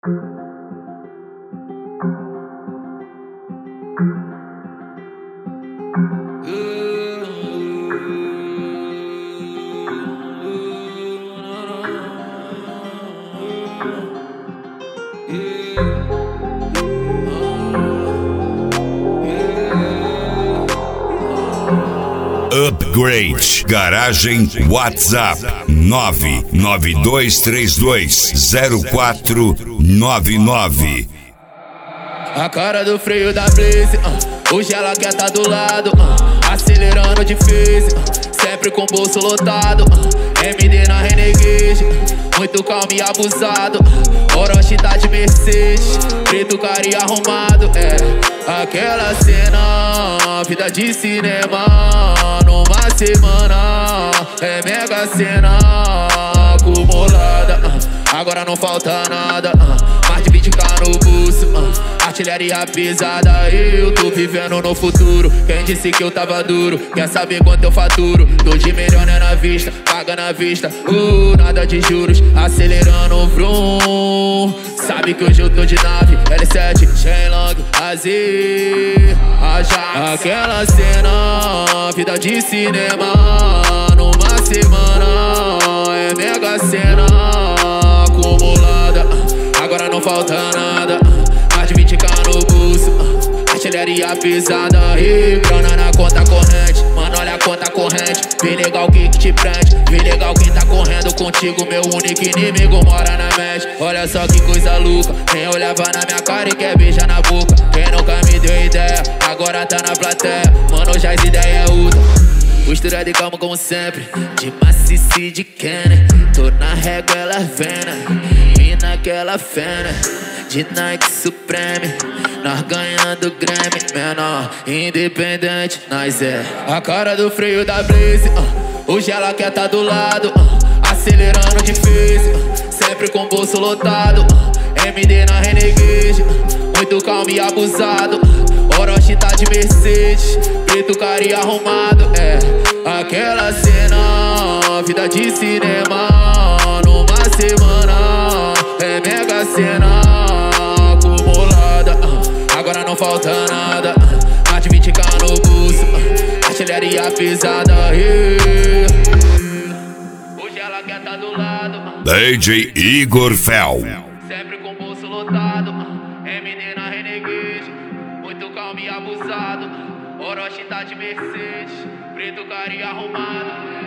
Upgrade Garagem WhatsApp 992320499. A cara do freio da Blaze, hoje ela quer tá do lado, acelerando difícil, sempre com o bolso lotado, MD na Renegade, muito calmo e abusado, Orochi tá de Mercedes, preto cara e arrumado, aquela cena, vida de cinema, numa semana, mega cena acumulada, agora não falta nada, mais de 20k no bolso, artilharia pesada, eu tô vivendo no futuro. Quem disse que eu tava duro, quer saber quanto eu faturo? Tô de melhor né na vista, paga na vista, nada de juros, acelerando o vrum. Sabe que hoje eu tô de nave, L7, Shenlong, Azir, aquela cena, vida de cinema, numa semana, mega cena acumulada, agora não falta nada, mais de 20k no bolso, artilharia pesada, grana na conta corrente, mano olha a conta corrente, vê legal quem que te prende, vê legal quem tá correndo contigo, meu único inimigo mora na mente, olha só que coisa louca, quem olhava na minha cara e quer beijar na boca, quem nunca me deu ideia, agora tá na plateia, mano já as ideias é outra. Postura de calma como sempre, de macice de Kenner, tô na régua ela vena, e naquela fena, de Nike Supreme, nós ganhando Grammy, menor, independente, nós é a cara do freio da Blaze, hoje ela quer tá do lado, acelerando difícil, sempre com o bolso lotado, MD na Renegade, muito calmo e abusado, Orochi tá de Mercedes, preto cara e arrumado, aquela cena, vida de cinema, numa semana, mega cena acumulada, agora não falta nada, mais de 20k no bolso, artilharia pesada, hoje ela quer tá do lado, DJ Igor Fel, sempre com o bolso lotado, MD na Renegade, muito calmo e abusado, Orochi tá de Mercedes, preto cara e arrumado.